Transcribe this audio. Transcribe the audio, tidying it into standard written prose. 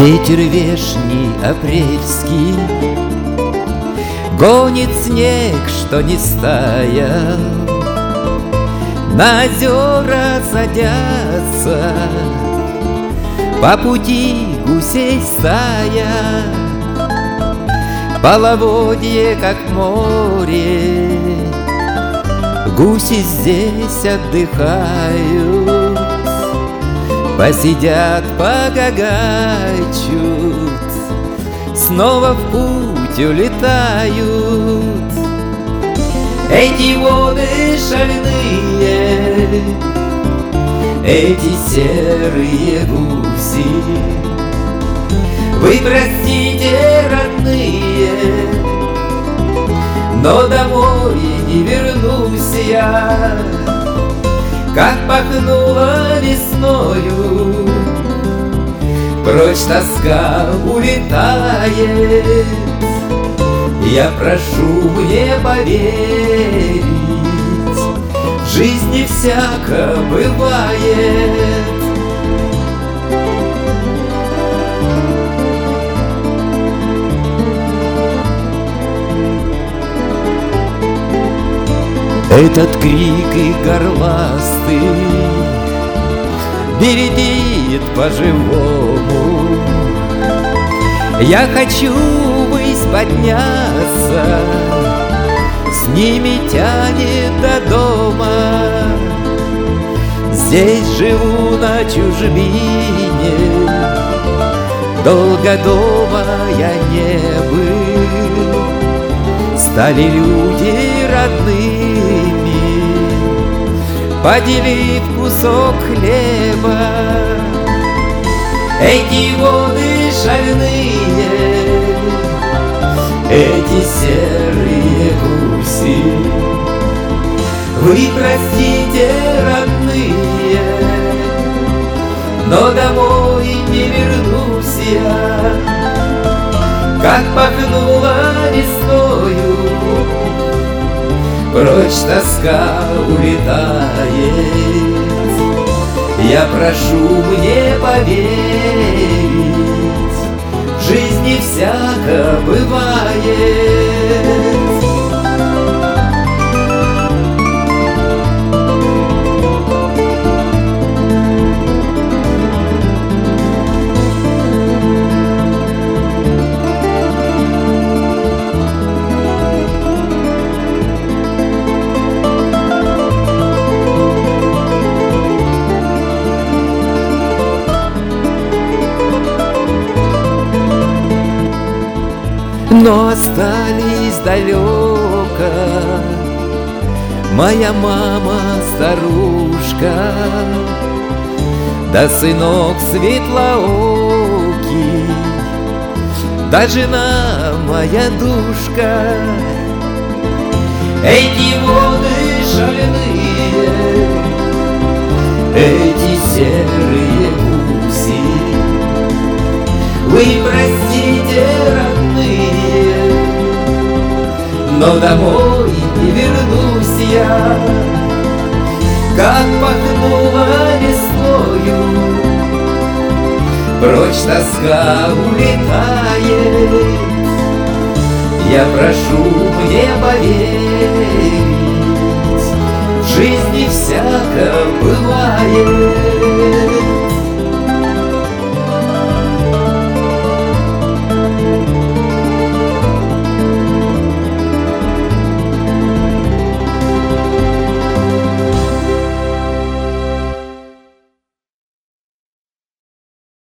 Ветер вешний апрельский гонит снег, что не стаял. На озера садятся по пути гусей стая. Половодье, как море, гуси здесь отдыхают. Посидят, погагачут, снова в путь улетают. Эти воды шальные, эти серые гуси. Вы простите, родные, но домой не вернусь я. Как пахнуло весною, прочь тоска улетает. Я прошу, мне поверить, в жизни всяко бывает. Этот крик и горластый бередит по-живому. Я хочу ввысь подняться, с ними тянет до дома. Здесь живу на чужбине, долго дома я не был. Стали люди родными, поделив кусок хлеба. Эти воды шальные, эти серые гуси. Вы простите, родные, но домой не вернусь я. Как пахнуло весною, прочь тоска улетает. Я прошу, мне поверить, в жизни всяко бывает. Но остались далеко моя мама старушка, да сынок светлоокий, да жена моя душка. Эти воды шальные, эти серые гуси. Вы простите, родные, но домой не вернусь я. Как пахнуло весною, прочь тоска улетает. Я прошу, мне поверить, в жизни всяко бывает.